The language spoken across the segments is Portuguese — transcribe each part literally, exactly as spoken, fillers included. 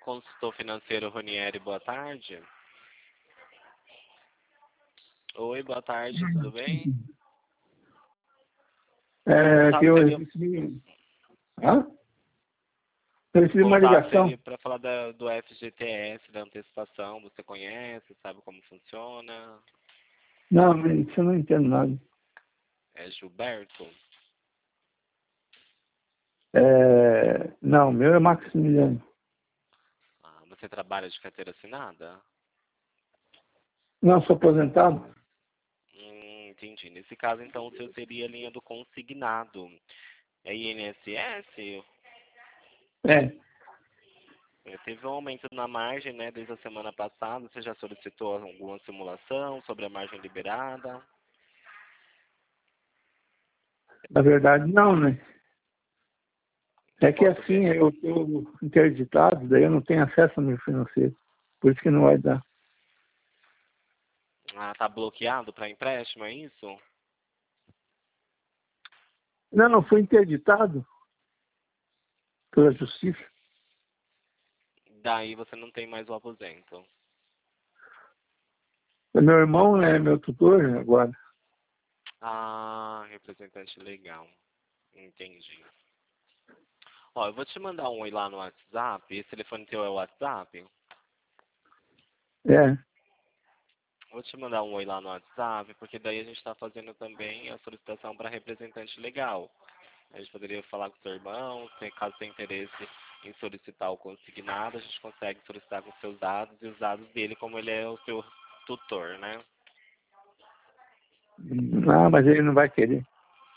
Consultor financeiro Ronieri, boa tarde. Oi, boa tarde, tudo bem? É, que eu recebi... Hã? Eu recebi uma ligação. Para falar da, do F G T S, da antecipação, você conhece, sabe como funciona? Não, isso eu não entendo nada. É Gilberto? É... Não, meu é Maximiliano. Ah, você trabalha de carteira assinada? Não, sou aposentado. Hum, entendi. Nesse caso, então, o seu seria a linha do consignado. É I N S S? É. É, teve um aumento na margem, né, desde a semana passada. Você já solicitou alguma simulação sobre a margem liberada? Na verdade, não, né? É que Posso assim, ver? eu estou interditado, daí eu não tenho acesso ao meu financeiro. Por isso que não vai dar. Ah, tá bloqueado para empréstimo, é isso? Não, não fui interditado pela justiça. Daí você não tem mais o aposento. Meu irmão é meu tutor agora. Ah, representante legal. Entendi. Ó, eu vou te mandar um oi lá no WhatsApp. Esse telefone teu é o WhatsApp? É. Vou te mandar um oi lá no WhatsApp, porque daí a gente está fazendo também a solicitação para representante legal. A gente poderia falar com o seu irmão, se caso tenha interesse em solicitar o consignado, a gente consegue solicitar com seus dados e os dados dele, como ele é o seu tutor, né? Não, mas ele não vai querer.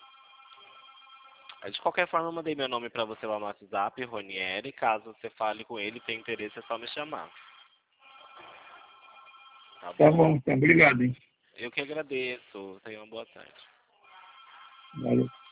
De qualquer forma, eu mandei meu nome para você lá no WhatsApp, Ronieri. Caso você fale com ele e tenha interesse, é só me chamar. Tá Tá bom? bom, então. Obrigado, hein? Eu que agradeço. Tenha uma boa tarde. Valeu.